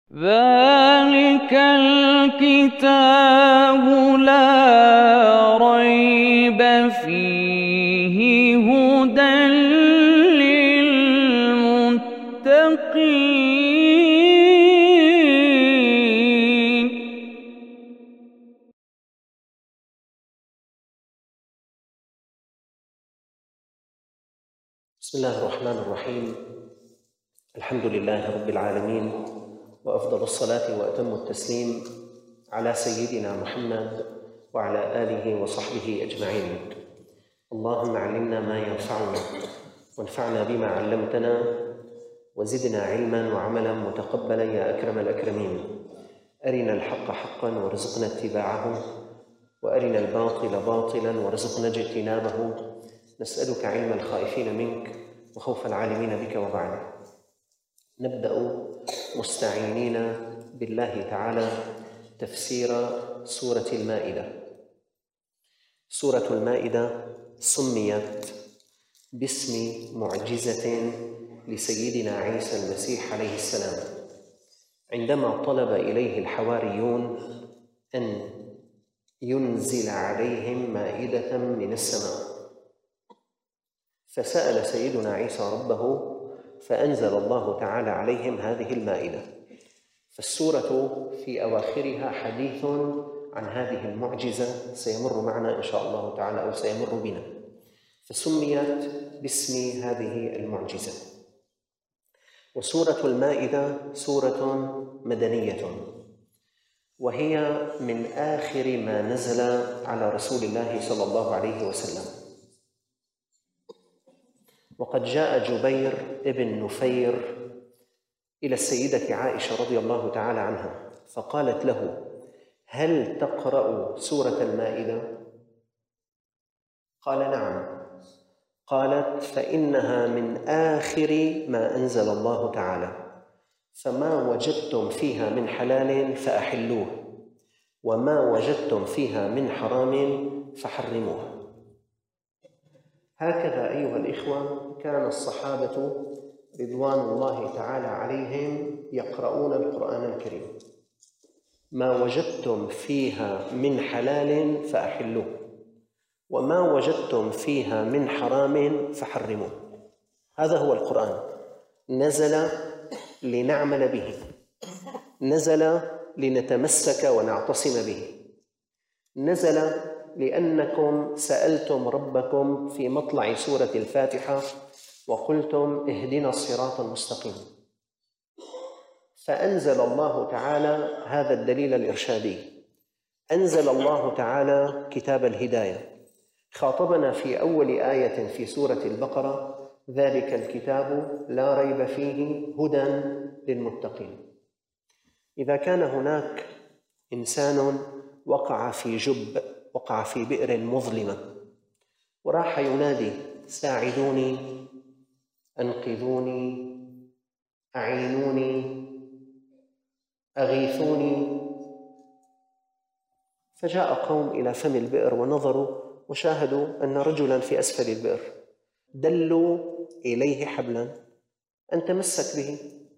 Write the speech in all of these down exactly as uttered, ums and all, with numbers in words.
ذلك الكتاب لا ريب فيه هدى للمتقين. بسم الله الرحمن الرحيم. الحمد لله رب العالمين، وأفضل الصلاة وأتم التسليم على سيدنا محمد وعلى آله وصحبه أجمعين. اللهم علمنا ما ينفعنا وانفعنا بما علمتنا وزدنا علما وعملا متقبلا يا أكرم الأكرمين. أرنا الحق حقا وارزقنا اتباعه، وأرنا الباطل باطلا وارزقنا اجتنابه. نسألك علم الخائفين منك وخوف العالمين بك. وبعد، نبدأ مستعينين بالله تعالى تفسير سورة المائدة. سورة المائدة سميت باسم معجزة لسيدنا عيسى المسيح عليه السلام، عندما طلب إليه الحواريون أن ينزل عليهم مائدة من السماء، فسأل سيدنا عيسى ربه فأنزل الله تعالى عليهم هذه المائدة. فالسورة في أواخرها حديث عن هذه المعجزة سيمر معنا إن شاء الله تعالى أو سيمر بنا، فسميت باسم هذه المعجزة. وسورة المائدة سورة مدنية، وهي من آخر ما نزل على رسول الله صلى الله عليه وسلم. وقد جاء جبير ابن نفير إلى السيدة عائشة رضي الله تعالى عنها فقالت له: هل تقرأ سورة المائدة؟ قال: نعم. قالت: فإنها من آخر ما أنزل الله تعالى، فما وجدتم فيها من حلال فأحلوه، وما وجدتم فيها من حرام فحرموه. هكذا أيها الإخوة كان الصحابة رضوان الله تعالى عليهم يقرؤون القرآن الكريم: ما وجدتم فيها من حلال فأحلوه، وما وجدتم فيها من حرام فحرموه. هذا هو القرآن، نزل لنعمل به، نزل لنتمسك ونعتصم به، نزل لأنكم سألتم ربكم في مطلع سورة الفاتحة وقلتم: اهدنا الصراط المستقيم، فأنزل الله تعالى هذا الدليل الإرشادي. أنزل الله تعالى كتاب الهداية، خاطبنا في أول آية في سورة البقرة: ذلك الكتاب لا ريب فيه هدى للمتقين. إذا كان هناك إنسان وقع في جب، وقع في بئر مظلمة، وراح ينادي: ساعدوني، أنقذوني، أعينوني، أغيثوني، فجاء قوم إلى فم البئر ونظروا وشاهدوا أن رجلا في أسفل البئر، دلوا إليه حبلا أن تمسك به،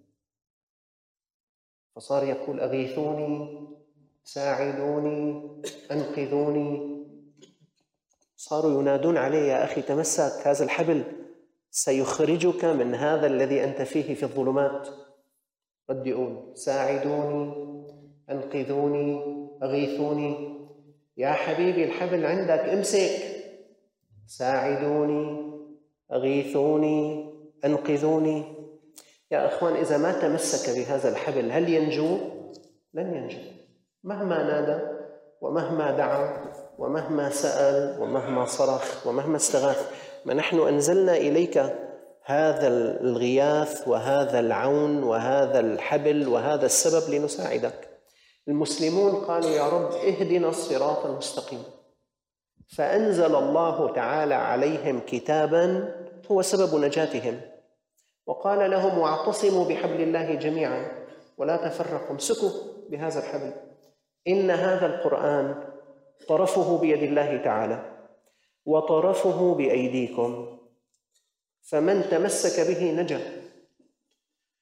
فصار يقول: أغيثوني، ساعدوني، أنقذوني. صاروا ينادون عليه: يا أخي تمسك، هذا الحبل سيخرجك من هذا الذي أنت فيه في الظلمات. قد يقول: ساعدوني، أنقذوني، أغيثوني. يا حبيبي الحبل عندك، امسك. ساعدوني، أغيثوني، أنقذوني. يا أخوان، إذا ما تمسك بهذا الحبل هل ينجو؟ لن ينجو، مهما نادى ومهما دعا ومهما سأل ومهما صرخ ومهما استغاث. ما نحن أنزلنا إليك هذا الغياث وهذا العون وهذا الحبل وهذا السبب لنساعدك. المسلمون قالوا: يا رب اهدنا الصراط المستقيم، فأنزل الله تعالى عليهم كتابا هو سبب نجاتهم، وقال لهم: واعتصموا بحبل الله جميعا ولا تفرقوا، امسكوا بهذا الحبل. إن هذا القرآن طرفه بيد الله تعالى وطرفه بأيديكم، فمن تمسك به نجا.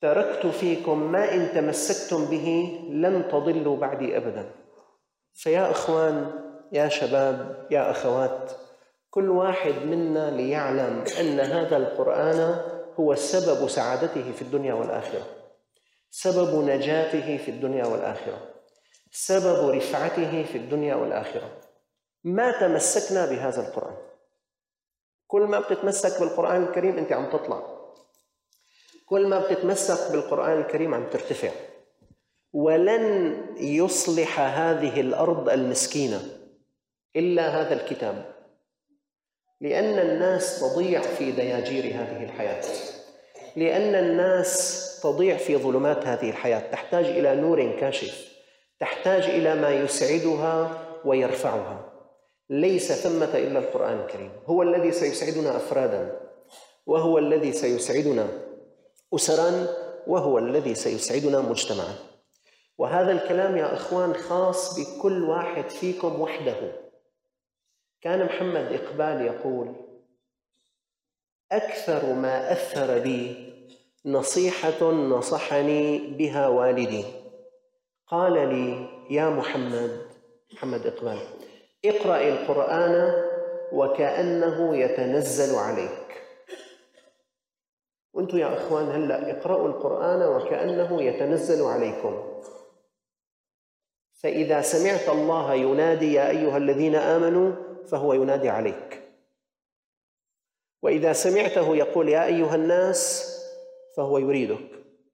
تركت فيكم ما إن تمسكتم به لن تضلوا بعدي أبدا. فيا إخوان، يا شباب، يا أخوات، كل واحد منا ليعلم أن هذا القرآن هو سبب سعادته في الدنيا والآخرة، سبب نجاته في الدنيا والآخرة، سبب رفعته في الدنيا والآخرة. ما تمسكنا بهذا القرآن، كل ما بتتمسك بالقرآن الكريم أنت عم تطلع، كل ما بتتمسك بالقرآن الكريم عم ترتفع. ولن يصلح هذه الأرض المسكينة إلا هذا الكتاب، لأن الناس تضيع في دياجير هذه الحياة، لأن الناس تضيع في ظلمات هذه الحياة، تحتاج إلى نور كاشف، تحتاج إلى ما يسعدها ويرفعها. ليس ثمة إلا القرآن الكريم، هو الذي سيسعدنا أفرادا، وهو الذي سيسعدنا أسرا، وهو الذي سيسعدنا مجتمعا. وهذا الكلام يا إخوان خاص بكل واحد فيكم وحده. كان محمد إقبال يقول: أكثر ما أثر بي نصيحة نصحني بها والدي، قال لي: يا محمد، محمد إقبال، اقرأ القرآن وكأنه يتنزل عليك. وأنتم يا أخوان هلأ اقرأوا القرآن وكأنه يتنزل عليكم. فإذا سمعت الله ينادي يا أيها الذين آمنوا فهو ينادي عليك، وإذا سمعته يقول يا أيها الناس فهو يريدك.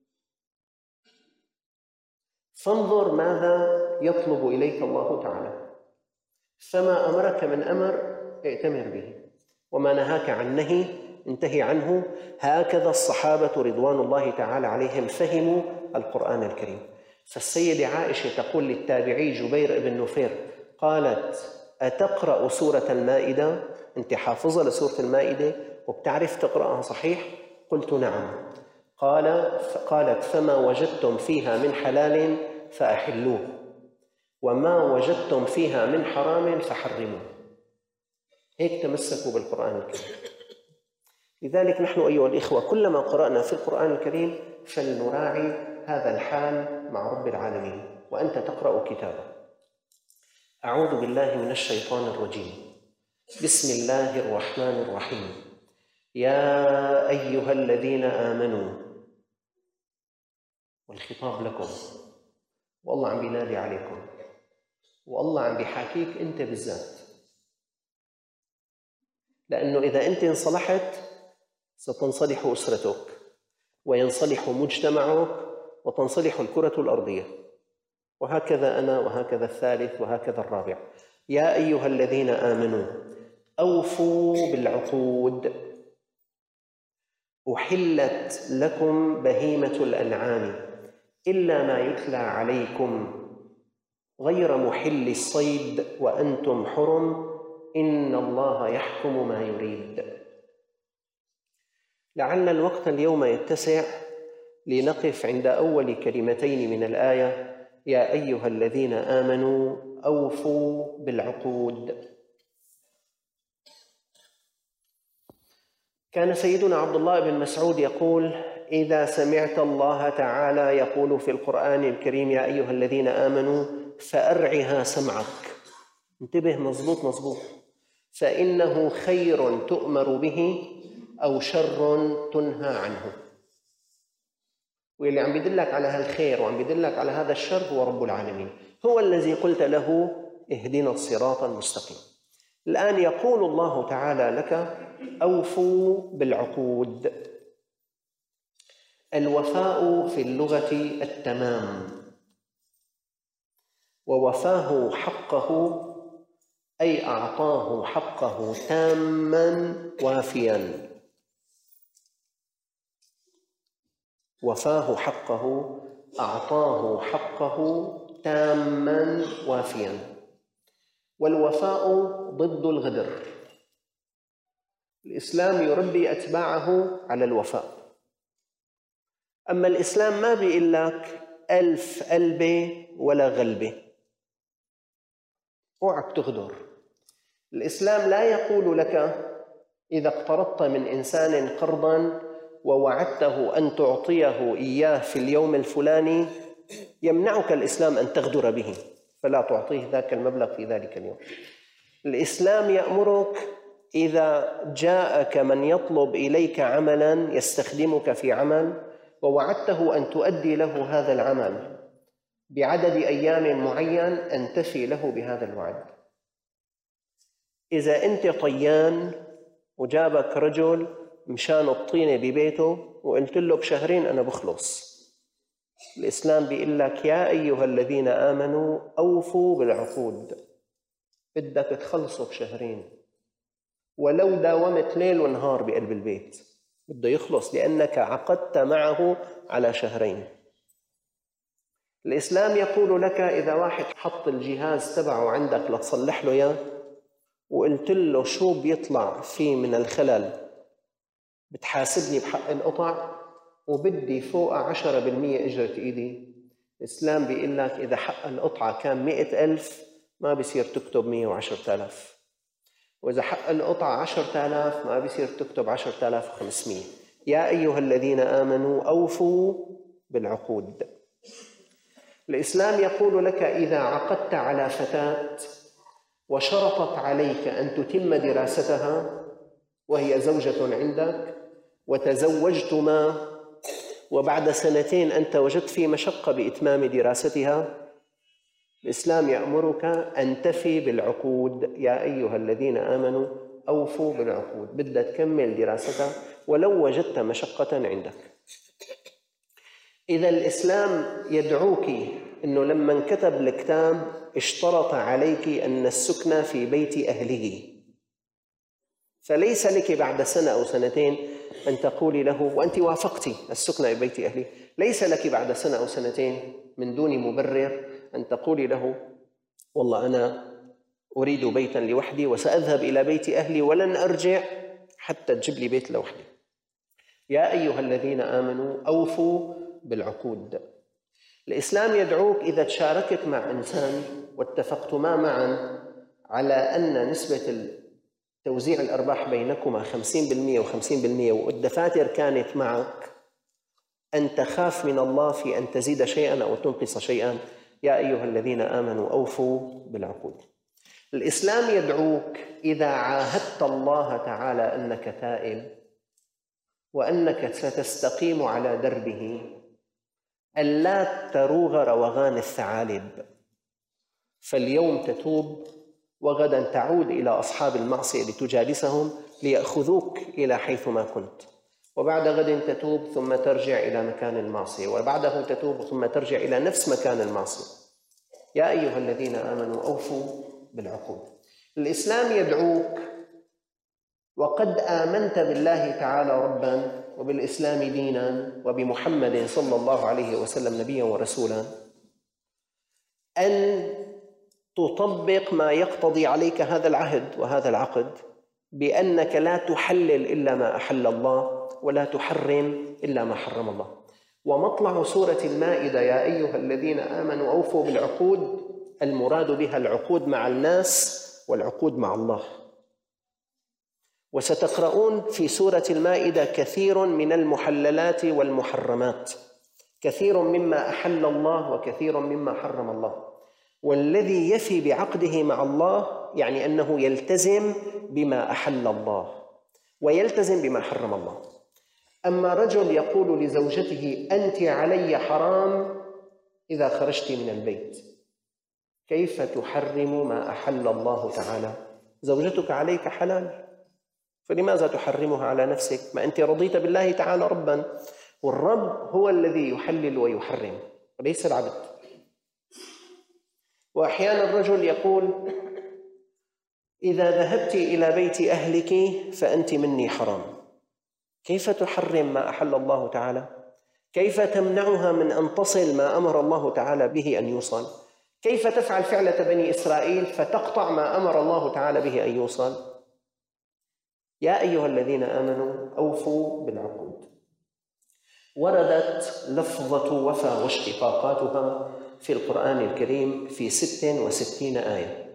فانظر ماذا يطلب إليك الله تعالى. فما أمرك من أمر ائتمر به، وما نهاك عن نهي انتهي عنه. هكذا الصحابة رضوان الله تعالى عليهم فهموا القرآن الكريم. فالسيدة عائشة تقول للتابعي جبير بن نفير، قالت: أتقرأ سورة المائدة؟ أنت حافظة لسورة المائدة وبتعرف تقرأها صحيح؟ قلت: نعم. قال قالت: فما وجدتم فيها من حلال فأحلوه، وما وجدتم فيها من حرام فحرموه. هيك تمسكوا بالقرآن الكريم. لذلك نحن أيها الإخوة كلما قرأنا في القرآن الكريم فلنراعي هذا الحال مع رب العالمين. وأنت تقرأ كتابه. أعوذ بالله من الشيطان الرجيم. بسم الله الرحمن الرحيم. يا أيها الذين آمنوا، والخطاب لكم، والله عم بينادي عليكم، والله عم بيحاكيك أنت بالذات، لأنه إذا أنت انصلحت ستنصلح أسرتك، وينصلح مجتمعك، وتنصلح الكرة الأرضية، وهكذا أنا، وهكذا الثالث، وهكذا الرابع. يا أيها الذين آمنوا أوفوا بالعقود، أحلت لكم بهيمة الأنعام إلا ما يتلى عليكم غير محل الصيد وأنتم حرم إن الله يحكم ما يريد. لعل الوقت اليوم يتسع لنقف عند أول كلمتين من الآية: يا أيها الذين آمنوا أوفوا بالعقود. كان سيدنا عبد الله بن مسعود يقول: إذا سمعت الله تعالى يقول في القرآن الكريم يا أيها الذين آمنوا فأرعها سمعك. انتبه، مضبوط مضبوط. فإنه خير تؤمر به أو شر تنهى عنه. واللي عم بيدلك على هالخير وعم بيدلك على هذا الشر هو رب العالمين، هو الذي قلت له اهدنا الصراط المستقيم. الآن يقول الله تعالى لك: أوفوا بالعقود. الوفاء في اللغة التمام، ووفاه حقه أي أعطاه حقه تاماً وافياً. وفاه حقه أعطاه حقه تاماً وافياً. والوفاء ضد الغدر. الإسلام يربي أتباعه على الوفاء. أما الإسلام ما بيقول لك ألف قلبة ولا غلبة، اوعك تغدر. الإسلام لا يقول لك إذا اقترضت من إنسان قرضاً ووعدته أن تعطيه إياه في اليوم الفلاني، يمنعك الإسلام أن تغدر به فلا تعطيه ذاك المبلغ في ذلك اليوم. الإسلام يأمرك إذا جاءك من يطلب إليك عملاً يستخدمك في عمل ووعدته أن تؤدي له هذا العمل بعدد أيام معين، أن تفي له بهذا الوعد. إذا أنت طيان وجابك رجل مشان الطينة ببيته وقلت له بشهرين أنا بخلص، الإسلام بيقول لك يا أيها الذين آمنوا أوفوا بالعقود، بدك تخلصوا بشهرين، ولو داومت ليل ونهار بقلب البيت بده يخلص لأنك عقدت معه على شهرين. الإسلام يقول لك إذا واحد حط الجهاز تبعه عندك لتصلح له إياه وقلت له شو بيطلع فيه من الخلل بتحاسبني بحق القطع وبدي فوق عشرة بالمئة أجرة إيدي، الإسلام بيقول لك إذا حق القطعة كان مئة ألف ما بيصير تكتب مئة وعشرة آلاف، وإذا حق القطعة عشرة آلاف ما بيصير تكتب عشرة آلاف وخمسمئة. يا أيها الذين آمنوا أوفوا بالعقود. الإسلام يقول لك إذا عقدت على فتاة وشرطت عليك أن تتم دراستها وهي زوجة عندك وتزوجتما وبعد سنتين أنت وجدت في مشقة بإتمام دراستها، الإسلام يأمرك أن تفي بالعقود. يا أيها الذين آمنوا أوفوا بالعقود، بدها تكمل دراستها ولو وجدت مشقة عندك. إذا الإسلام يدعوك أنه لما كتب الكتاب اشترط عليك أن السكنة في بيت أهله، فليس لك بعد سنة أو سنتين أن تقولي له وأنت وافقتي السكنة في بيت أهلي، ليس لك بعد سنة أو سنتين من دون مبرر أن تقولي له والله أنا أريد بيتا لوحدي وسأذهب إلى بيت أهلي ولن أرجع حتى تجيب لي بيت لوحدي. يا أيها الذين آمنوا أوفوا بالعقود. الإسلام يدعوك إذا تشاركت مع إنسان واتفقتما معا على أن نسبة توزيع الأرباح بينكما خمسين بالمئة وخمسين بالمئة والدفاتر كانت معك، أن تخاف من الله في أن تزيد شيئا أو تنقص شيئا. يا أيها الذين آمنوا أوفوا بالعقود. الإسلام يدعوك إذا عاهدت الله تعالى أنك تائب وأنك ستستقيم على دربه ألا تروغ روغان الثعالب، فاليوم تتوب وغدا تعود إلى أصحاب المعصية لتجالسهم ليأخذوك إلى حيث ما كنت، وبعد غد تتوب ثم ترجع إلى مكان المعصية، وبعده تتوب ثم ترجع إلى نفس مكان المعصية. يا أيها الذين آمنوا أوفوا بالعقود. الإسلام يدعوك وقد آمنت بالله تعالى رباً وبالإسلام ديناً وبمحمد صلى الله عليه وسلم نبياً ورسولاً أن تطبق ما يقتضي عليك هذا العهد وهذا العقد بأنك لا تحلل إلا ما أحل الله ولا تحرم إلا ما حرم الله. ومطلع سورة المائدة يا أيها الذين آمنوا أوفوا بالعقود، المراد بها العقود مع الناس والعقود مع الله. وستقرؤون في سورة المائدة كثير من المحللات والمحرمات، كثير مما أحل الله وكثير مما حرم الله. والذي يفي بعقده مع الله يعني أنه يلتزم بما أحل الله ويلتزم بما حرم الله. أما رجل يقول لزوجته أنت علي حرام إذا خرجت من البيت، كيف تحرم ما أحل الله تعالى؟ زوجتك عليك حلال، فلماذا تحرمها على نفسك؟ ما أنت رضيت بالله تعالى ربا، والرب هو الذي يحلل ويحرم وليس العبد. وأحيانا الرجل يقول إذا ذهبت إلى بيت أهلك فأنت مني حرام. كيف تحرم ما أحل الله تعالى؟ كيف تمنعها من أن تصل ما أمر الله تعالى به أن يوصل؟ كيف تفعل فعلة بني إسرائيل فتقطع ما أمر الله تعالى به أن يوصل؟ يا أيها الذين آمنوا أوفوا بالعقود. وردت لفظة وفى واشتقاقاتها في القرآن الكريم في ست وستين آية،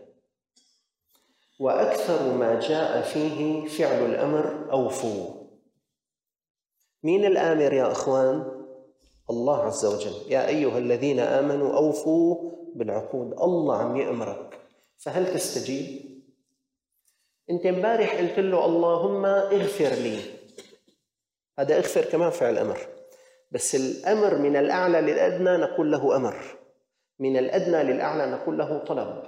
وأكثر ما جاء فيه فعل الأمر أوفوا، مين الآمر يا أخوان؟ الله عز وجل. يا أيها الذين آمنوا أوفوا بالعقود. الله عم يأمرك، فهل تستجيب؟ أنت امبارح قلت له اللهم اغفر لي، هذا اغفر كمان فعل أمر، بس الأمر من الأعلى للأدنى نقول له أمر، من الأدنى للأعلى نقول له طلب.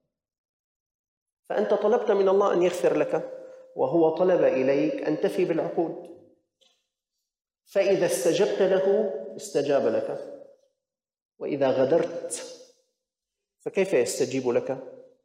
فأنت طلبت من الله أن يغفر لك، وهو طلب إليك أن تفي بالعقود، فإذا استجبت له استجاب لك، وإذا غدرت فكيف يستجيب لك؟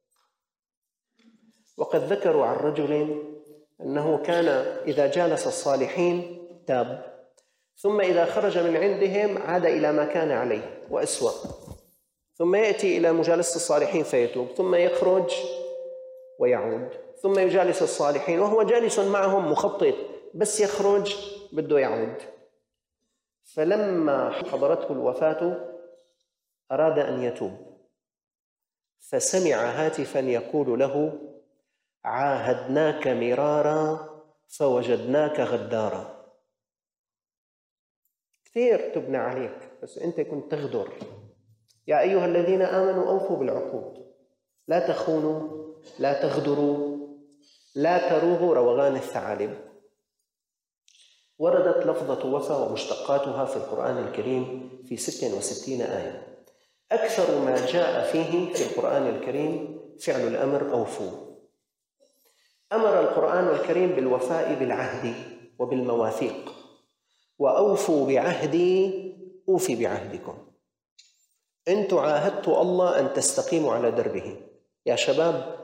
وقد ذكروا عن رجل أنه كان إذا جالس الصالحين تاب، ثم إذا خرج من عندهم عاد إلى ما كان عليه وأسوأ، ثم يأتي إلى مجالسة الصالحين فيتوب، ثم يخرج ويعود، ثم يجالس الصالحين وهو جالس معهم مخطط، بس يخرج بده يعود. فلما حضرته الوفاة أراد أن يتوب، فسمع هاتفا يقول له: عاهدناك مرارا فوجدناك غدارا. كثير تبنى عليك بس أنت كنت تغدر. يا أيها الذين آمنوا أوفوا بالعقود، لا تخونوا، لا تغدروا، لا تروغوا روغان الثعالب. وردت لفظة وفى ومشتقاتها في القرآن الكريم في ستة وستين آية. أكثر ما جاء فيه في القرآن الكريم فعل الأمر أوفوا. أمر القرآن الكريم بالوفاء بالعهد وبالمواثيق، وأوفوا بعهدي أوفي بعهدكم. أنتم عاهدتوا الله أن تستقيموا على دربه. يا شباب،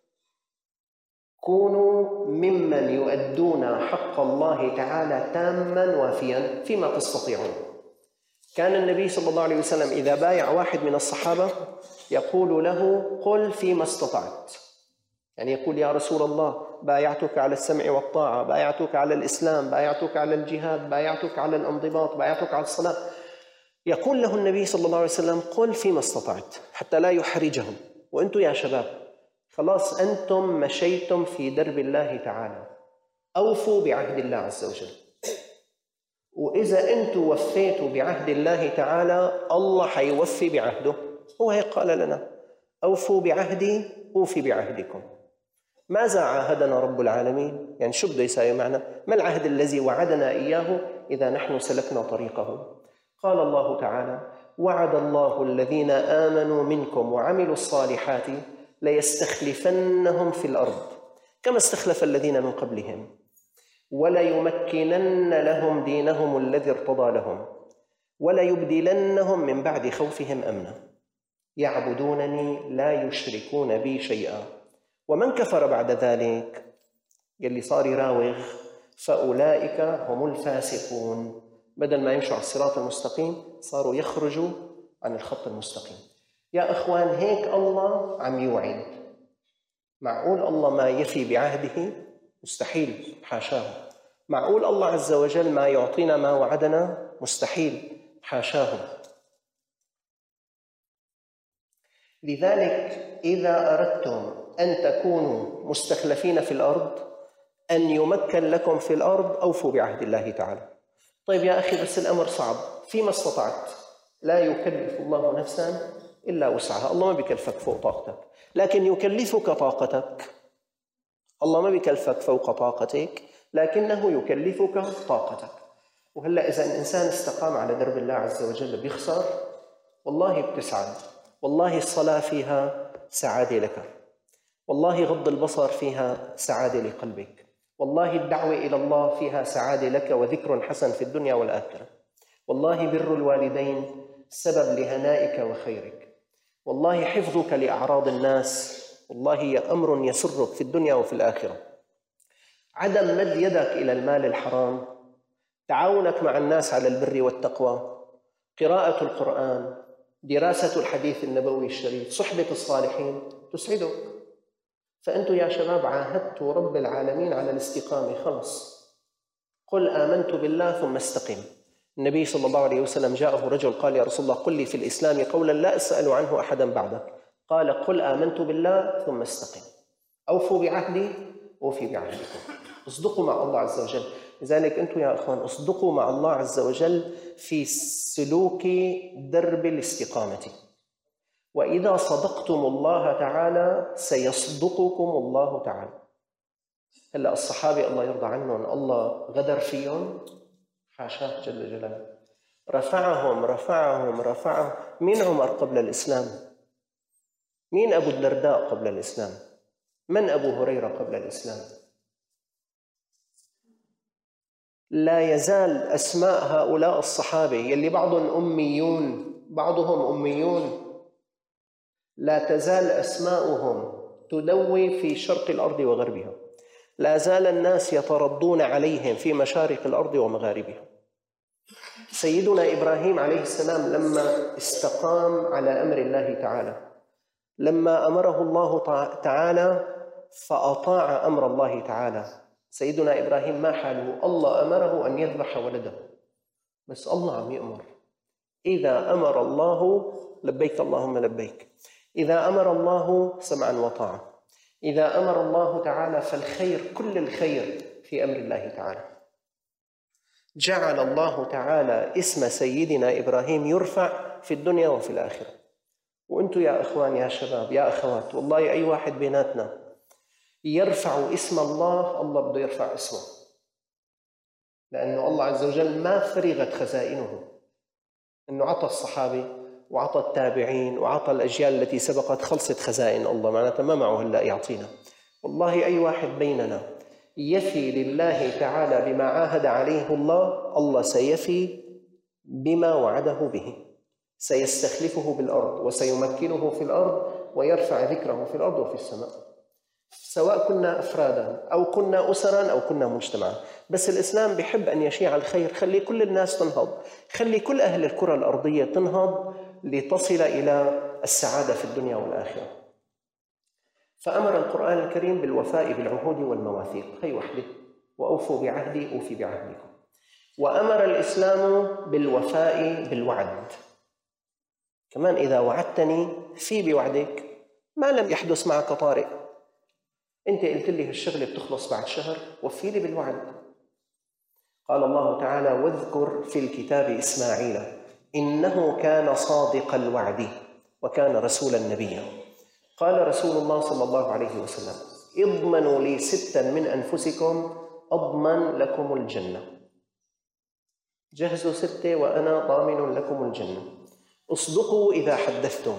كونوا ممن يؤدون حق الله تعالى تاماً وافياً فيما تستطيعون. كان النبي صلى الله عليه وسلم إذا بايع واحد من الصحابة يقول له: قل فيما استطعت، يعني يقول: يا رسول الله، بايعتك على السمع والطاعة، بايعتك على الإسلام، بايعتك على الجهاد، بايعتك على الانضباط، بايعتك على الصلاة. يقول له النبي صلى الله عليه وسلم: قل فيما استطعت، حتى لا يحرجهم. وأنتم يا شباب خلاص أنتم مشيتم في درب الله تعالى، أوفوا بعهد الله عز وجل. وإذا أنتم وفيتوا بعهد الله تعالى الله حيوفي بعهده. هو هيك قال لنا: أوفوا بعهدي أوفي بعهدكم. ماذا عاهدنا رب العالمين؟ يعني شو بده يساوي معنا؟ ما العهد الذي وعدنا إياه إذا نحن سلكنا طريقه؟ قال الله تعالى: وعد الله الذين آمنوا منكم وعملوا الصالحات ليستخلفنهم في الأرض كما استخلف الذين من قبلهم وليمكنن لهم دينهم الذي ارتضى لهم وليبدلنهم من بعد خوفهم أمنا يعبدونني لا يشركون بي شيئا ومن كفر بعد ذلك يلي صار يراوغ فأولئك هم الفاسقون. بدل ما يمشوا على الصراط المستقيم صاروا يخرجوا عن الخط المستقيم. يا أخوان، هيك الله عم يوعد. معقول الله ما يفي بعهده؟ مستحيل، حاشاه. معقول الله عز وجل ما يعطينا ما وعدنا؟ مستحيل، حاشاه. لذلك إذا أردتم أن تكونوا مستخلفين في الأرض، أن يمكن لكم في الأرض، أوفوا بعهد الله تعالى. طيب يا أخي، بس الأمر صعب. فيما استطعت. لا يكلف الله نفساً إلا وسعها. الله ما بيكلفك فوق طاقتك، لكن يكلفك طاقتك. الله ما بيكلفك فوق طاقتك، لكنه يكلفك طاقتك. وهلأ إذا الإنسان استقام على درب الله عز وجل بيخسر؟ والله بتسعد. والله الصلاة فيها سعادة لك، والله غض البصر فيها سعادة لقلبك، والله الدعوة إلى الله فيها سعادة لك وذكر حسن في الدنيا والآخرة، والله بر الوالدين سبب لهنائك وخيرك، والله حفظك لأعراض الناس والله أمر يسرك في الدنيا وفي الآخرة. عدم مد يدك إلى المال الحرام، تعاونك مع الناس على البر والتقوى، قراءة القرآن، دراسة الحديث النبوي الشريف، صحبة الصالحين تسعدك. فأنتم يا شباب عاهدتوا رب العالمين على الاستقامة. خلص، قل آمنت بالله ثم استقم. النبي صلى الله عليه وسلم جاءه رجل قال: يا رسول الله، قل لي في الإسلام قولا لا أسأل عنه أحدا بعدك. قال: قل آمنت بالله ثم استقم. أوفوا بعهدي أوفي بعهدكم. اصدقوا مع الله عز وجل. لذلك أنتم يا أخوان اصدقوا مع الله عز وجل في سلوك درب الاستقامة، وإذا صدقتم الله تعالى سيصدقكم الله تعالى. هلأ الصحابة الله يرضى عنهم الله غدر فيهم؟ حاشاه جل جلاله، رفعهم رفعهم رفعهم. مين عمر قبل الإسلام؟ مين أبو الدرداء قبل الإسلام؟ من أبو هريرة قبل الإسلام؟ لا يزال أسماء هؤلاء الصحابة يلي بعضهم أميون بعضهم أميون لا تزال أسماؤهم تدوي في شرق الأرض وغربها، لا زال الناس يترضون عليهم في مشارق الأرض ومغاربها. سيدنا إبراهيم عليه السلام لما استقام على أمر الله تعالى، لما أمره الله تعالى فأطاع أمر الله تعالى، سيدنا إبراهيم ما حاله؟ الله أمره أن يذبح ولده، بس الله عم يأمر. إذا أمر الله لبيك اللهم لبيك، إذا أمر الله سمعا وطاعة، إذا أمر الله تعالى فالخير كل الخير في أمر الله تعالى. جعل الله تعالى اسم سيدنا إبراهيم يرفع في الدنيا وفي الآخرة. وأنتم يا أخوان يا شباب يا أخوات، والله أي واحد بيناتنا يرفع اسم الله الله بده يرفع اسمه، لأنه الله عز وجل ما فرغت خزائنه، أنه عطى الصحابة وعطى التابعين وعطى الأجيال التي سبقت، خلصت خزائن الله، معناتها ما معه هلأ يعطينا. والله أي واحد بيننا يفي لله تعالى بما عاهد عليه الله، الله سيفي بما وعده به، سيستخلفه بالأرض وسيمكنه في الأرض ويرفع ذكره في الأرض وفي السماء، سواء كنا أفرادا أو كنا أسرا أو كنا مجتمعا. بس الإسلام بيحب أن يشيع الخير، خلي كل الناس تنهض، خلي كل أهل الكرة الأرضية تنهض لتصل إلى السعادة في الدنيا والآخرة. فأمر القرآن الكريم بالوفاء بالعهود والمواثيق، هي وحده، وأوفوا بعهدي أوفي بعهدكم. وأمر الإسلام بالوفاء بالوعد، كمان إذا وعدتني في بوعدك، ما لم يحدث معك طارئ، أنت قلت لي هالشغلة بتخلص بعد شهر، وفي لي بالوعد. قال الله تعالى: واذكر في الكتاب إسماعيل إنه كان صادق الوعد وكان رسولا نبيا. قال رسول الله صلى الله عليه وسلم: اضمنوا لي ستا من أنفسكم أضمن لكم الجنة. جهزوا ستة وأنا ضامن لكم الجنة. اصدقوا إذا حدثتم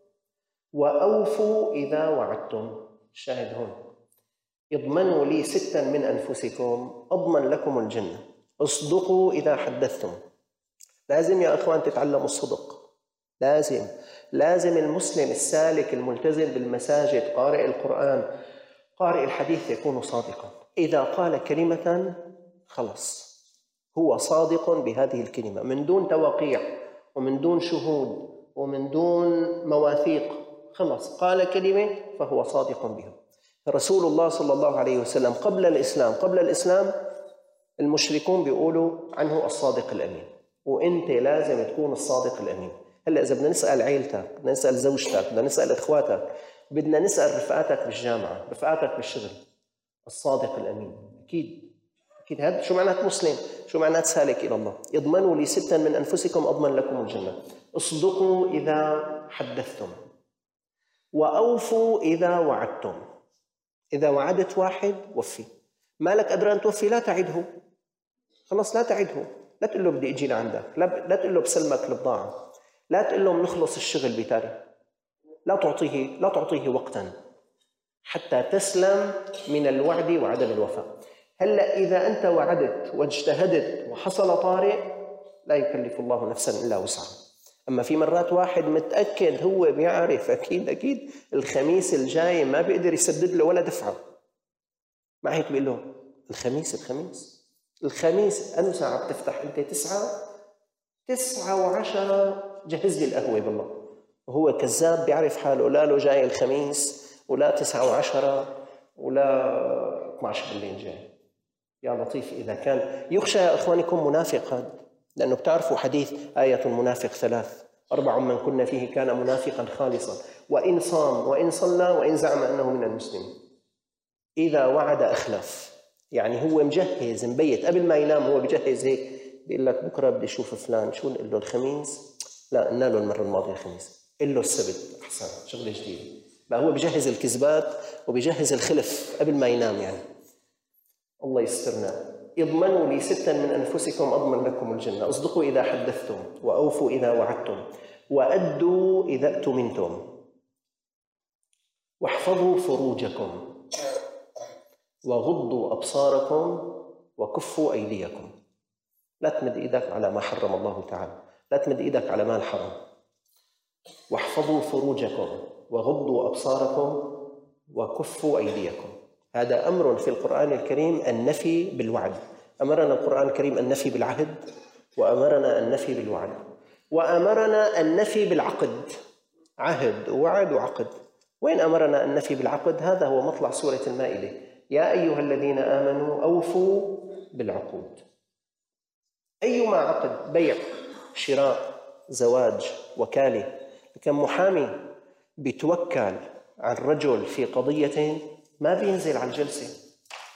وأوفوا إذا وعدتم. الشاهد هون: اضمنوا لي ستا من أنفسكم أضمن لكم الجنة. اصدقوا إذا حدثتم. لازم يا أخوان تتعلموا الصدق، لازم لازم المسلم السالك الملتزم بالمساجد قارئ القرآن قارئ الحديث يكون صادقا. إذا قال كلمة خلص هو صادق بهذه الكلمة، من دون توقيع ومن دون شهود ومن دون مواثيق، خلص قال كلمة فهو صادق بها. رسول الله صلى الله عليه وسلم قبل الإسلام قبل الإسلام المشركون بيقولوا عنه الصادق الأمين، وإنت لازم تكون الصادق الأمين. هلأ إذا بدنا نسأل عيلتك، بدنا نسأل زوجتك، بدنا نسأل إخواتك، بدنا نسأل رفقاتك بالجامعة، رفقاتك بالشغل، الصادق الأمين. أكيد أكيد هذا شو معنات مسلم، شو معنات سالك إلى الله. اضمنوا لي ستا من أنفسكم أضمن لكم الجنة. اصدقوا إذا حدثتم وأوفوا إذا وعدتم. إذا وعدت واحد وفي، مالك قدران توفي لا تعده، خلص لا تعده، لا تقول له بدي أجي لعندك، لا تقول له بسلمك البضاعة، لا تقول له بنخلص الشغل بتاريخ، لا تعطيه لا تعطيه وقتا حتى تسلم من الوعد وعدم الوفاء. هلا إذا أنت وعدت واجتهدت وحصل طارئ لا يكلف الله نفسا إلا وسعها. أما في مرات واحد متأكد هو بيعرف أكيد أكيد الخميس الجاي ما بيقدر يسدد له ولا دفعة، مع هيك بيقول له الخميس الخميس الخميس أنو ساعة بتفتح أنت؟ تسعة تسعة وعشرة جهز لي القهوة بالله. وهو كذاب بيعرف حاله، لا له جاي الخميس ولا تسعة وعشرة ولا اثني عشر بالليل جاي. يا لطيف إذا كان يخشى يا إخوانكم منافق هذا، لأنه بتعرفوا حديث آية المنافق ثلاث: أربع من كنا فيه كان منافقا خالصا وإن صام وإن صلى وإن زعم أنه من المسلمين. إذا وعد أخلف، يعني هو مجهز مبيت قبل ما ينام، هو بجهز هيك، بيقول لك بكره بدي اشوف فلان، شو نقول له؟ الخميس؟ لا، قلنا له المره الماضيه الخميس، قل له السبت، احسن، شغله جديده. لا، هو بجهز الكذبات وبجهز الخلف قبل ما ينام يعني. الله يسترنا. اضمنوا لي ستا من انفسكم اضمن لكم الجنه، اصدقوا اذا حدثتم، واوفوا اذا وعدتم، وادوا اذا اؤتمنتم، واحفظوا فروجكم، وغضوا ابصاركم، وكفوا ايديكم. لا تمد ايدك على ما حرم الله تعالى، لا تمد ايدك على مال حرام. واحفظوا فروجكم، وغضوا ابصاركم، وكفوا ايديكم. هذا امر في القران الكريم، النفي بالوعد. امرنا القران الكريم النفي بالعهد، وامرنا النفي بالوعد، وامرنا النفي بالعقد. عهد ووعد وعقد. وين امرنا النفي بالعقد؟ هذا هو مطلع سوره المائده: يا ايها الذين امنوا اوفوا بالعقود. أيما عقد، بيع، شراء، زواج، وكالة. كم محامي بيتوكل على الرجل في قضية ما بينزل على الجلسة.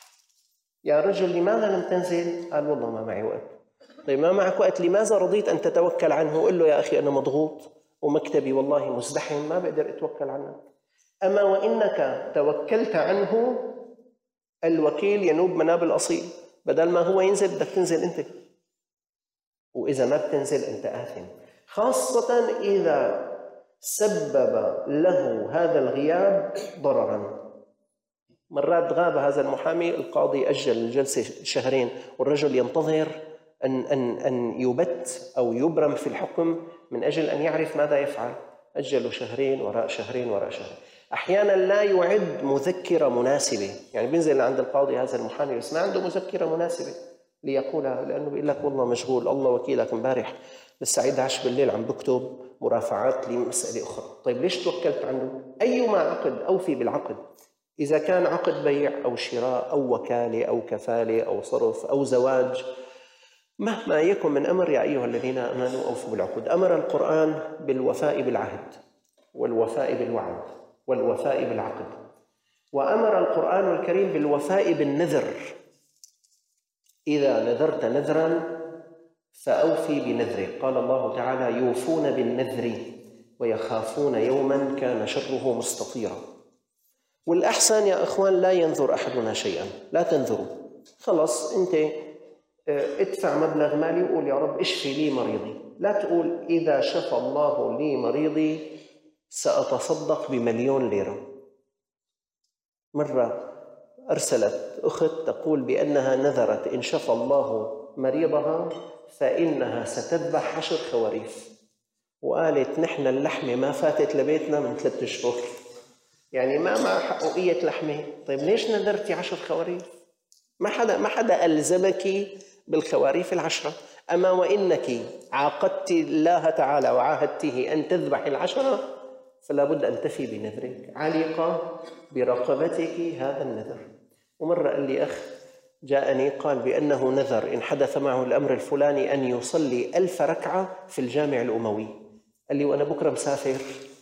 يا رجل لماذا لم تنزل؟ قال والله ما معي وقت. طيب ما معك وقت، لماذا رضيت أن تتوكل عنه؟ قل له يا أخي أنا مضغوط ومكتبي والله مزدحم، ما بقدر أتوكل عنك. أما وإنك توكلت عنه، الوكيل ينوب مناب الأصيل، بدل ما هو ينزل بدك تنزل أنت، وإذا ما بتنزل أنت آثم، خاصة إذا سبب له هذا الغياب ضرراً. مرات غاب هذا المحامي، القاضي أجل الجلسة شهرين، والرجل ينتظر أن, أن, أن يبت أو يبرم في الحكم من أجل أن يعرف ماذا يفعل. أجلوا شهرين وراء شهرين وراء شهرين. أحياناً لا يعد مذكرة مناسبة، يعني بينزل عند القاضي هذا المحامي بس ما عنده مذكرة مناسبة ليقولها، لأنه بيقول لك والله مشغول، الله وكيلك امبارح لسه عيد عشر بالليل عم بكتب مرافعات لمسألة أخرى. طيب ليش توكلت عنه؟ أيما عقد أوفي بالعقد، إذا كان عقد بيع أو شراء أو وكالة أو كفالة أو صرف أو زواج، مهما يكن من أمر يا أيها الذين آمنوا أوفوا بالعقود. أمر القرآن بالوفاء بالعهد، والوفاء بالوعد، والوفاء بالعقد. وأمر القرآن الكريم بالوفاء بالنذر: إذا نذرت نذراً فأوفي بنذره. قال الله تعالى: يوفون بالنذر ويخافون يوماً كان شره مستطيرا. والأحسن يا أخوان لا ينذر أحدنا شيئاً، لا تنذروا. خلص أنت ادفع مبلغ مالي وقول يا رب اشفي لي مريضي. لا تقول إذا شفى الله لي مريضي سأتصدق بمليون ليرة. مرة أرسلت أخت تقول بأنها نذرت إن شفى الله مريضها فإنها ستذبح عشر خواريف، وقالت نحن اللحمة ما فاتت لبيتنا من ثلاثة أشهر، يعني ما مع حقوقية لحمة. طيب ليش نذرتي عشر خواريف؟ ما حدا ما حدا ألزمك بالخواريف العشرة. أما وإنك عاقدت الله تعالى وعاهدته أن تذبح العشرة فلا بد أن تفي بنذرك، علق برقبتك هذا النذر. ومرة قال لي أخ جاءني قال بأنه نذر إن حدث معه الأمر الفلاني أن يصلي ألف ركعة في الجامع الأموي. قال لي وأنا بكرة مسافر،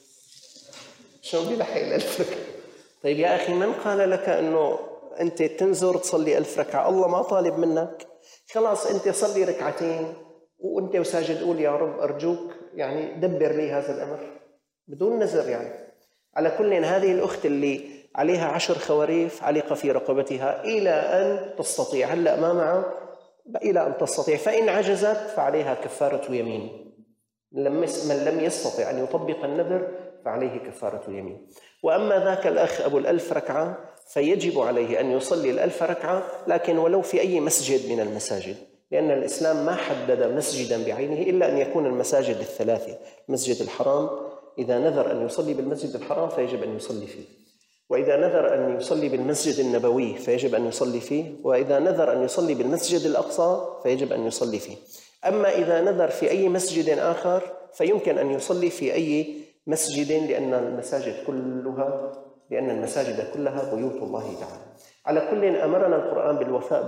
شو بلحق الألف ركعة؟ طيب يا أخي من قال لك أنه أنت تنذر تصلي ألف ركعة؟ الله ما طالب منك. خلاص أنت صلي ركعتين وأنت وساجد قول يا رب أرجوك يعني دبر لي هذا الأمر بدون نذر. يعني على كل، هذه الأخت اللي عليها عشر خواريف علق في رقبتها إلى أن تستطيع، هلأ ما معه إلى أن تستطيع، فإن عجزت فعليها كفارة يمين. من لم يستطع أن يطبق النذر فعليه كفارة يمين. وأما ذاك الأخ أبو الألف ركعة فيجب عليه أن يصلي الألف ركعة، لكن ولو في أي مسجد من المساجد، لأن الإسلام ما حدد مسجدا بعينه إلا أن يكون المساجد الثلاثة. المسجد الحرام إذا نذر أن يصلي بالمسجد الحرام فيجب أن يصلي فيه، وإذا نذر أن يصلي بالمسجد النبوي فيجب أن يصلي فيه، وإذا نذر أن يصلي بالمسجد الأقصى فيجب أن يصلي فيه. أما إذا نذر في أي مسجد آخر فيمكن أن يصلي في أي مسجد، لأن المساجد كلها لأن المساجد كلها بيوت الله تعالى. على كل، أمرنا القرآن بالوفاء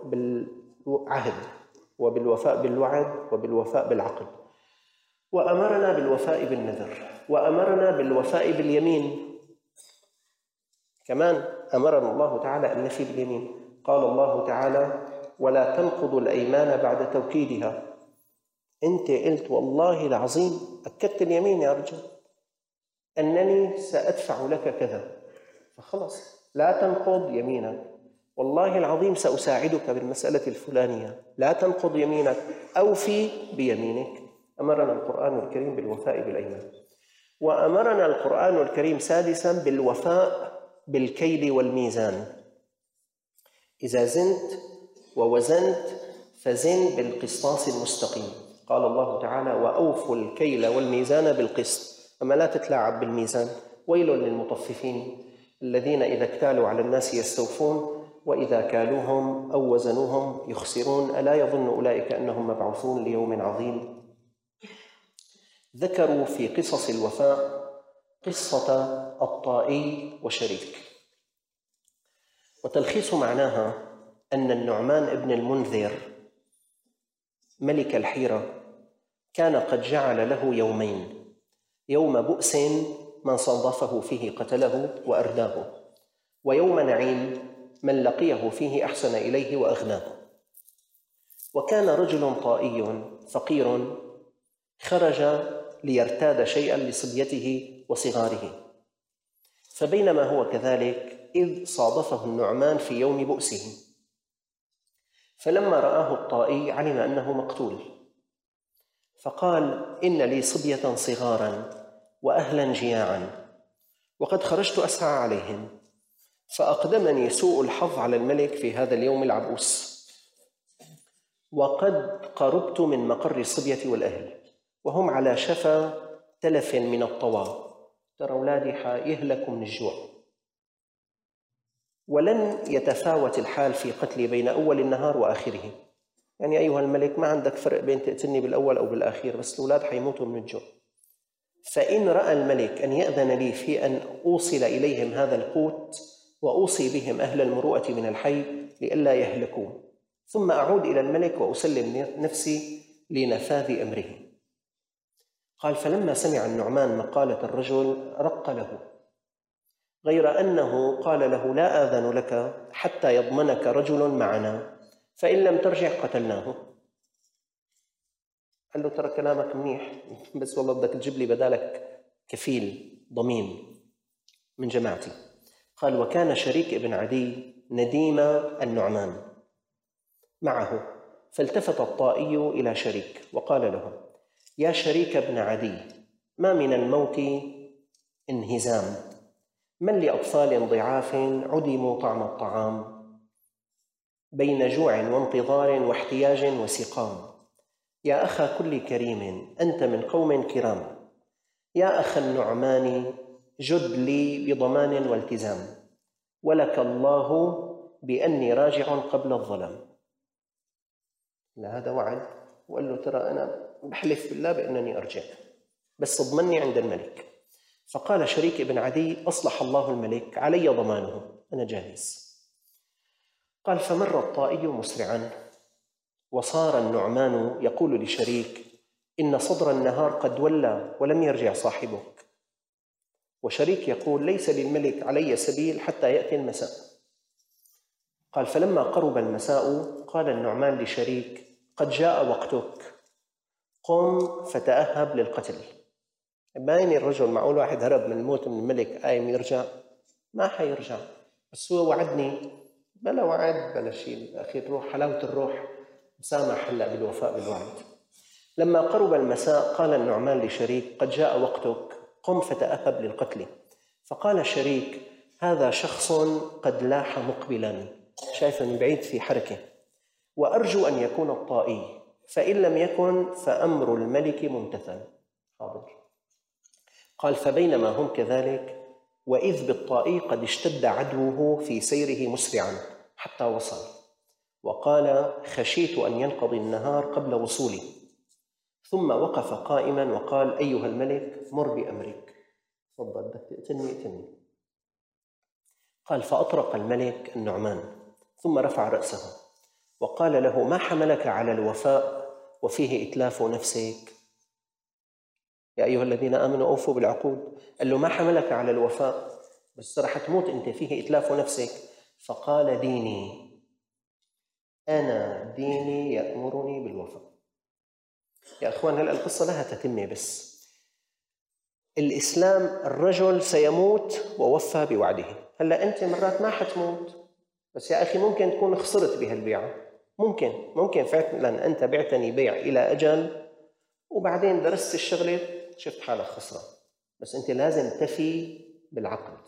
بالعهد وبالوفاء بالوعد وبالوفاء بالعقد، وأمرنا بالوفاء بالنذر، وأمرنا بالوفاء باليمين كمان. أمرنا الله تعالى أن نفي باليمين. قال الله تعالى: ولا تنقضوا الأيمان بعد توكيدها. أنت قلت والله العظيم، أكدت اليمين يا رجل أنني سأدفع لك كذا، فخلص لا تنقض يمينك. والله العظيم سأساعدك بالمسألة الفلانية، لا تنقض يمينك، أوفي بيمينك. أمرنا القرآن الكريم بالوفاء بالأيمان. وأمرنا القرآن الكريم سادساً بالوفاء بالكيل والميزان. إذا زنت ووزنت فزن بالقسطاس المستقيم. قال الله تعالى: وأوفوا الكيل والميزان بالقسط. أما لا تتلاعب بالميزان. ويل للمطففين الذين إذا اكتالوا على الناس يستوفون وإذا كالوهم أو وزنوهم يخسرون. ألا يظن أولئك أنهم مبعوثون ليوم عظيم؟ ذكروا في قصص الوفاء قصة الطائي وشريك، وتلخيص معناها أن النعمان ابن المنذر ملك الحيرة كان قد جعل له يومين: يوم بؤس من صادفه فيه قتله وأرداه، ويوم نعيم من لقيه فيه أحسن إليه وأغناه. وكان رجل طائي فقير خرج ليرتاد شيئا لصبيته وصغاره، فبينما هو كذلك إذ صادفه النعمان في يوم بؤسه، فلما رآه الطائي علم أنه مقتول، فقال: إن لي صبية صغارا وأهلا جياعا، وقد خرجت أسعى عليهم، فأقدمني سوء الحظ على الملك في هذا اليوم العبوس، وقد قربت من مقر الصبية والأهل وهم على شفا تلف من الطوى. ترى أولادي حيهلكوا من الجوع، ولن يتفاوت الحال في قتلي بين أول النهار وآخره. يعني أيها الملك ما عندك فرق بين تقتلني بالأول أو بالآخير، بس الأولاد حيموتوا من الجوع. فإن رأى الملك أن يأذن لي في أن أوصل إليهم هذا القوت وأوصي بهم أهل المروءة من الحي لئلا يهلكوا، ثم أعود إلى الملك وأسلم نفسي لنفاذ أمره. قال: فلما سمع النعمان مقالة الرجل رق له، غير أنه قال له: لا آذن لك حتى يضمنك رجل معنا، فإن لم ترجع قتلناه. قال له: ترى كلامك منيح، بس والله بدك تجيب لي بدالك كفيل ضمين من جماعتي. قال: وكان شريك ابن عدي نديم النعمان معه، فالتفت الطائي إلى شريك وقال له: يا شريك ابن عدي، ما من الموت انهزام، من لأطفال ضعاف عدموا طعم الطعام بين جوع وانتظار واحتياج وسقام. يا أخا كل كريم، أنت من قوم كرام، يا أخا النعمان جد لي بضمان والتزام، ولك الله بأني راجع قبل الظلام. هذا وعد، وقال له: ترى أنا بحلف بالله بأنني أرجع، بس اضمني عند الملك. فقال شريك ابن عدي: أصلح الله الملك، علي ضمانه، أنا جاهز. قال: فمر الطائي مسرعا، وصار النعمان يقول لشريك: إن صدر النهار قد ولى ولم يرجع صاحبك. وشريك يقول: ليس للملك علي سبيل حتى يأتي المساء. قال: فلما قرب المساء قال النعمان لشريك: قد جاء وقتك، قم فتأهب للقتل. باين الرجل، معقول واحد هرب من الموت من الملك قايم يرجع؟ ما حيرجع، بس هو وعدني. بلا وعد بلا شيء، أخي الروح حلاوة الروح مسامح هلا بالوفاء بالوعد. لما قرب المساء قال النعمان لشريك: قد جاء وقتك، قم فتأهب للقتل. فقال الشريك: هذا شخص قد لاح مقبلا، شايف من بعيد في حركة، وأرجو أن يكون الطائي، فإن لم يكن فأمر الملك ممتثل. حاضر. قال: فبينما هم كذلك وإذ بالطائي قد اشتد عدوه في سيره مسرعا حتى وصل، وقال: خشيت أن ينقضي النهار قبل وصولي. ثم وقف قائما وقال: أيها الملك، مر بأمرك، تفضل، بدك تقتلني اقتلني. قال: فأطرق الملك النعمان ثم رفع رأسه وقال له: ما حملك على الوفاء وفيه إتلاف نفسك؟ يا أيها الذين آمنوا أوفوا بالعقود. قال له: ما حملك على الوفاء، بس رح تموت أنت، فيه إتلاف نفسك. فقال: ديني أنا ديني يأمرني بالوفاء. يا أخوان هلأ القصة لها تتمة، بس الإسلام الرجل سيموت ووفى بوعده. هلأ أنت مرات ما حتموت، بس يا أخي ممكن تكون خسرت بهالبيعة، ممكن ممكن فعلا أنت بعتني بيع إلى أجل وبعدين درست الشغلة شفت حالك خسران، بس أنت لازم تفي بالعقد.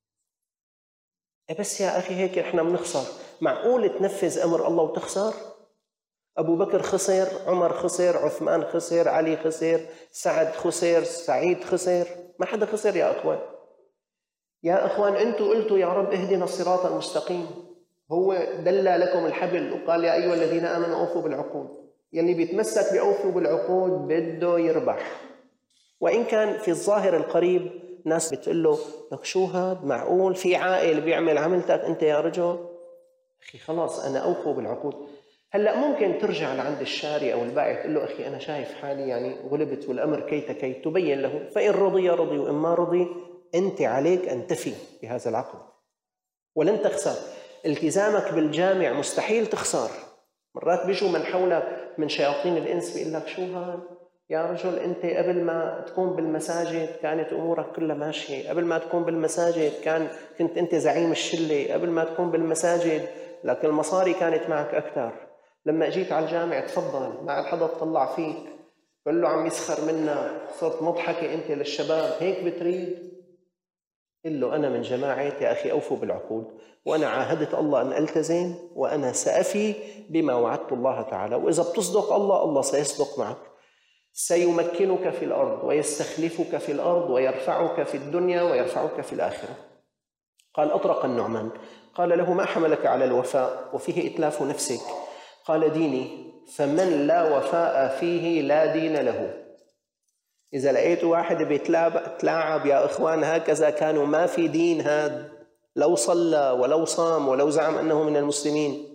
بس يا أخي هيك إحنا بنخسر، معقول تنفذ أمر الله وتخسر؟ أبو بكر خسر، عمر خسر، عثمان خسر، علي خسر، سعد خسر، سعيد خسر، ما حدا خسر يا أخوان. يا أخوان أنتوا قلتوا يا رب اهدنا الصراط المستقيم، هو دل لكم الحبل وقال يا أيها الذين آمنوا أوفوا بالعقود. يلي بيتمسك بأوفوا بالعقود بده يربح، وإن كان في الظاهر القريب ناس بتقول له لك شو هاد، معقول في عائل بيعمل عملتك أنت يا رجل؟ أخي خلاص أنا أوفوا بالعقود. هلأ ممكن ترجع لعند الشاري أو البائع تقول له أخي أنا شايف حالي يعني غلبت والأمر كيت كي، تبين له، فإن رضي رضي وإن ما رضي أنت عليك أن تفي بهذا العقد ولن تخسر. التزامك بالجامع مستحيل تخسر. مرات بيجوا من حولك من شياطين الإنس بيقول لك شو هاد يا رجل، أنت قبل ما تكون بالمساجد كانت أمورك كلها ماشية، قبل ما تكون بالمساجد كان كنت أنت زعيم الشلة، قبل ما تكون بالمساجد لكن المصاري كانت معك أكثر، لما أجيت على الجامع تفضل ما عاد حدا تطلع فيك، قل له عم يسخر منك، صرت مضحكة أنت للشباب، هيك بتريد؟ قل له أنا من جماعة يا أخي أوفوا بالعقود، وأنا عاهدت الله أن ألتزم، وأنا سأفي بما وعدت الله تعالى، وإذا بتصدق الله الله سيصدق معك، سيمكنك في الأرض ويستخلفك في الأرض ويرفعك في الدنيا ويرفعك في الآخرة. قال أطرق النعمان قال له ما حملك على الوفاء وفيه إتلاف نفسك؟ قال ديني، فمن لا وفاء فيه لا دين له. إذا لقيت واحد بيتلاعب يا إخوان هكذا كانوا ما في دين، هذا لو صلى ولو صام ولو زعم أنه من المسلمين.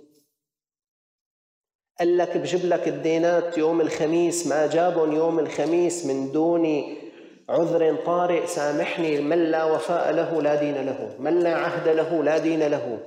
قال لك بجيب لك الدينات يوم الخميس، ما جابهم يوم الخميس من دون عذر طارئ سامحني. من لا وفاء له لا دين له، من لا عهد له لا دين له.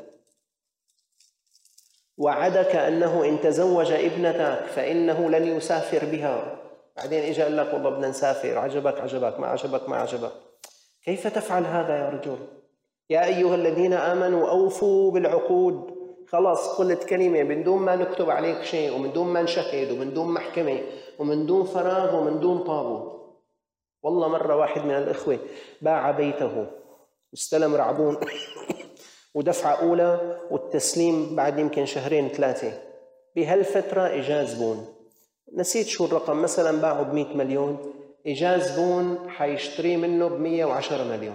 وعدك أنه إن تزوج ابنتك فإنه لن يسافر بها، بعدين إجا قال لك والله بدنا نسافر، عجبك عجبك، ما عجبك ما عجبك. كيف تفعل هذا يا رجل؟ يا أيها الذين آمنوا أوفوا بالعقود. خلاص قلت كلمة من دون ما نكتب عليك شيء، ومن دون ما نشهد، ومن دون محكمة، ومن دون فراغ، ومن دون طابو. والله مرة واحد من الإخوة باع بيته واستلم رعبون ودفعة أولى والتسليم بعد يمكن شهرين ثلاثة. بهالفترة إجا زبون، نسيت شو الرقم، مثلا باعوا بمئة مليون، إجا زبون حيشتري منه بمئة وعشرة مليون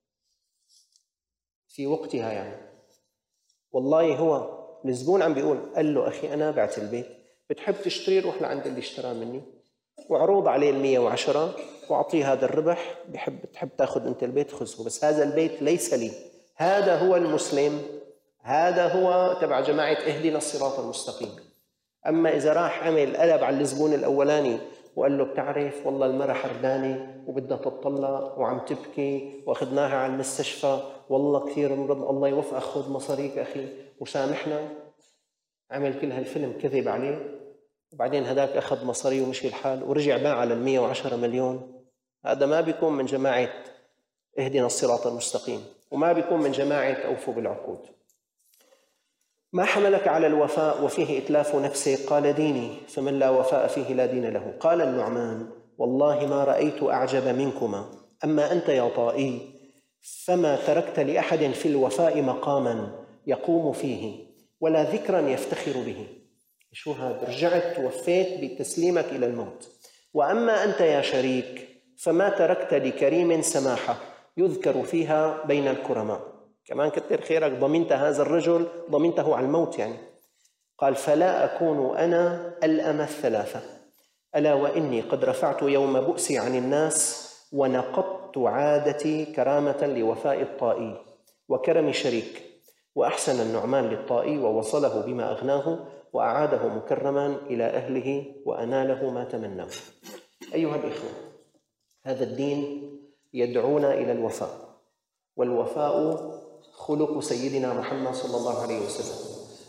في وقتها. يعني والله هو الزبون عم بيقول، قال له أخي أنا بعت البيت، بتحب تشتري روح لعند اللي اشترى مني وعروض عليه المئة وعشرة وأعطيه هذا الربح، بحب تحب تأخذ أنت البيت خذه، بس هذا البيت ليس لي. هذا هو المسلم، هذا هو تبع جماعة اهدنا الصراط المستقيم. أما إذا راح عمل قلب على الزبون الأولاني وقال له بتعرف والله المرأة حردانة وبدها تطلق وعم تبكي وأخذناها على المستشفى، والله كثير مرض، الله يوفقك خذ مصاريك أخي وسامحنا، عمل كل هالفيلم كذب عليه، وبعدين هداك أخذ مصاريه ومشي الحال ورجع باع على المئة وعشرة مليون. هذا ما بيكون من جماعة اهدنا الصراط المستقيم، وما بيكون من جماعة أوفوا بالعقود. ما حملك على الوفاء وفيه إتلاف نفسك؟ قال ديني، فمن لا وفاء فيه لا دين له. قال النعمان والله ما رأيت أعجب منكما، أما أنت يا طائي فما تركت لأحد في الوفاء مقاما يقوم فيه ولا ذكرا يفتخر به. شو هذا؟ رجعت وفيت بتسليمك إلى الموت. وأما أنت يا شريك فما تركت لكريم سماحة يذكر فيها بين الكرماء، كمان كتر خيرك ضمنت هذا الرجل، ضمنته على الموت يعني. قال فلا أكون أنا الأم الثلاثة، ألا وإني قد رفعت يوم بؤسي عن الناس ونقضت عادتي كرامة لوفاء الطائي وكرم شريك. وأحسن النعمان للطائي ووصله بما أغناه وأعاده مكرما إلى أهله وأناله ما تمناه. أيها الإخوة، هذا الدين يدعونا إلى الوفاء، والوفاء خلق سيدنا محمد صلى الله عليه وسلم،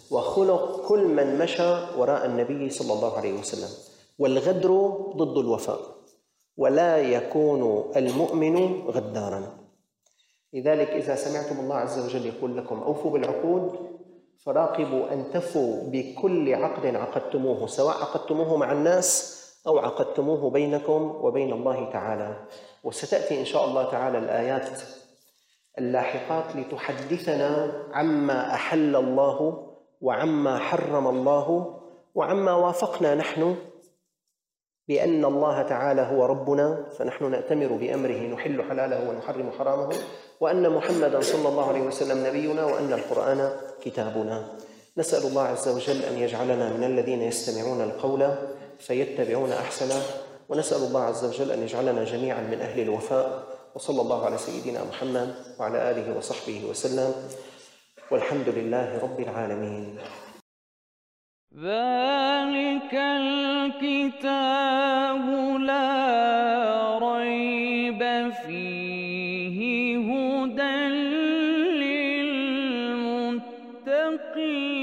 وخلق كل من مشى وراء النبي صلى الله عليه وسلم. والغدر ضد الوفاء، ولا يكون المؤمن غدارا. لذلك إذا سمعتم الله عز وجل يقول لكم أوفوا بالعقود، فراقبوا أن تفوا بكل عقد عقدتموه، سواء عقدتموه مع الناس أو عقدتموه بينكم وبين الله تعالى. وستأتي إن شاء الله تعالى الآيات اللاحقات لتحدثنا عما أحل الله وعما حرم الله وعما وافقنا نحن بأن الله تعالى هو ربنا، فنحن نأتمر بأمره، نحل حلاله ونحرم حرامه، وأن محمدًا صلى الله عليه وسلم نبينا، وأن القرآن كتابنا. نسأل الله عز وجل أن يجعلنا من الذين يستمعون القول فيتبعون أحسنه، ونسأل الله عز وجل أن يجعلنا جميعا من أهل الوفاء. وصلى الله على سيدنا محمد وعلى آله وصحبه وسلم، والحمد لله رب العالمين. ذلك الكتاب لا ريب فيه هدى للمتقين.